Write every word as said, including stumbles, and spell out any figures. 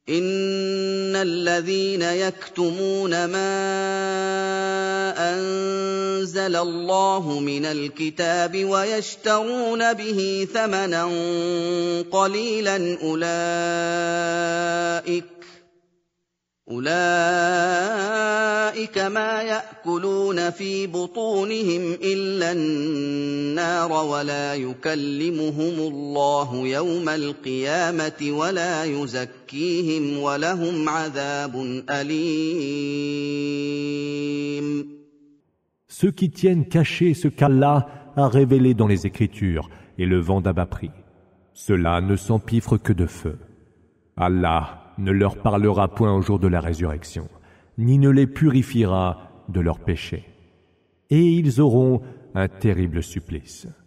إن الذين يكتمون ما أنزل الله من الكتاب ويشترون به ثمنا قليلا أولئك أولئك ما يأكلون في بطونهم إلا النار ولا يكلمهم الله يوم القيامة ولا يزكيهم ولهم عذاب أليم. Ceux qui tiennent caché ce qu'Allah a révélé dans les Écritures et le vendent à bas prix, ceux-là ne s'empiffrent que de feu. Allah ne leur parlera point au jour de la résurrection, ni ne les purifiera de leurs péchés. Et ils auront un terrible supplice.